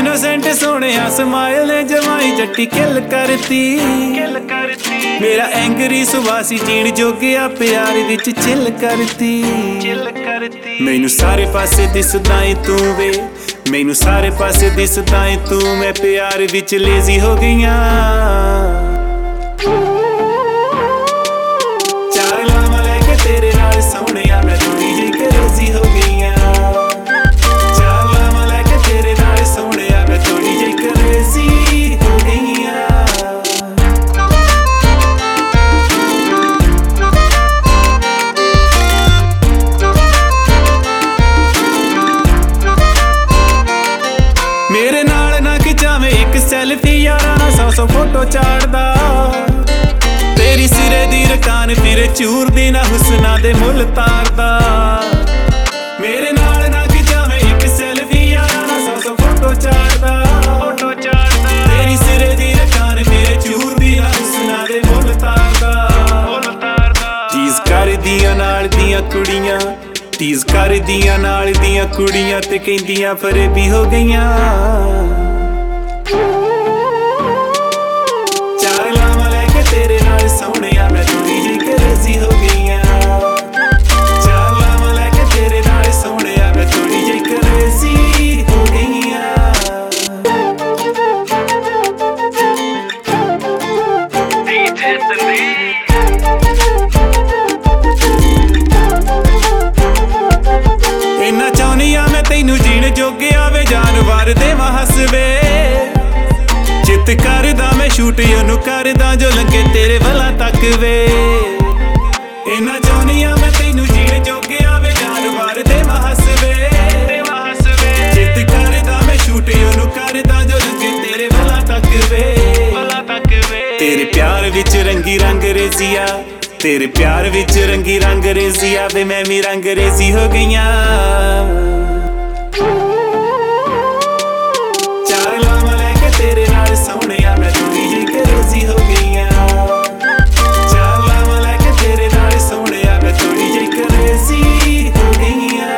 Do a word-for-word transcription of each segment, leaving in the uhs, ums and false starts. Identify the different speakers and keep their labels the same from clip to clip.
Speaker 1: innocent सोहणिया smile ने जमाई जट्टी किल करती किल करती मेरा एंगरी सुबासी जीण जोगिया प्यार विच चिल करती चिल करती मैनू सारे पासे दिसदा ऐ तू वे मैनू सारे पासे दिसदा ऐ तू मैं प्यार विच लेजी हो गईयां चार लावां लैके तेरे नाल सोहणिया मैं थोड़ी जी क्रेजी हो गईयां चार लावां लैके तेरे नाल सोहणिया मैं थोड़ी जी क्रेजी हो गईयां मेरे नाल ना खिचावे एक सैल्फी यारा ना सौ सौ फोटो चाड़दा तेरी सिरे दी रकान फिर चूर दी ना हुस्ना दे मुल तारदा मेरे नाल ना खिचावे एक सैल्फी यारा ना सौ सौ फोटो चाड़दा फोटो चाड़दा तेरी सिरे दी रकान फिर चूर दी ना हुस्ना दे मुल तारदा मुल तारदा चीज कर दियां नाल दियां कुड़ियां तीज कर दियां नाल दियां कुड़ियां ते कहंदियां फरेबी हो गईयां चार लावां लैके तेरे नाल सोहणिया मैं थोड़ी जी क्रेजी हो गईयां चार लावां लैके तेरे नाल सोहणिया मैं थोड़ी जी क्रेजी हो गईयां इन्ना चाहनिया मैं तैनू जीण जोगिया वे जानवर देवां हस वे चित करदा मैं शूट ओनू करदा जो लगे तेरे वलां तक वे इन्ना चाहनिया मैं तैनू जीण जोगिया वे जानवर देवां हस वे चित करदा मैं शूट ओनू करदा जो लगे तेरे वलां तक वे तेरे प्यार विच रंगी रंग रेजिया तेरे प्यार विच रंगी रंग रेजिया वे मैं भी रंग रेजी हो गईयां चार लावां लैके तेरे नाल सोहणिया मैं थोड़ी जी क्रेजी हो गईयां चार लावां लैके तेरे नाल सोहणिया मैं थोड़ी जी क्रेजी हो गईयां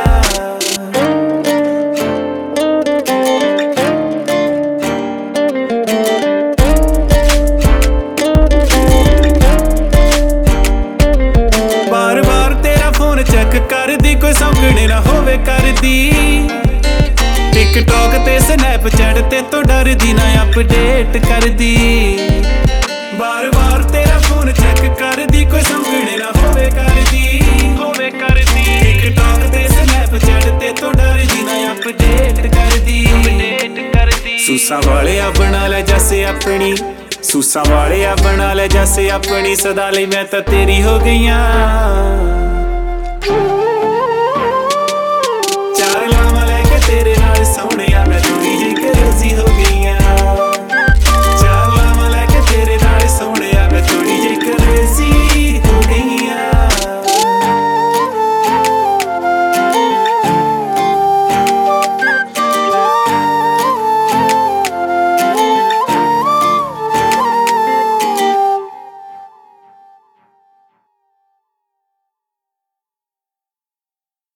Speaker 1: चेक कर दी कोई सौंकने ना होवे कर दी टिकटॉक ते स्नैपचैट ते तो डर दी ना अपडेट कर दी बार बार तेरा फोन चेक कर दी कोई सौंकने ना होवे कर दी होवे कर दी टिकटॉक ते स्नैपचैट ते तो डर दी ना अपडेट कर दी अपडेट कर दी सूसा वाले आ बना ले जैसे अपनी सूसा वाले आ बना ले जैसे अपनी सदा लई मैं तां तेरी हो गईयां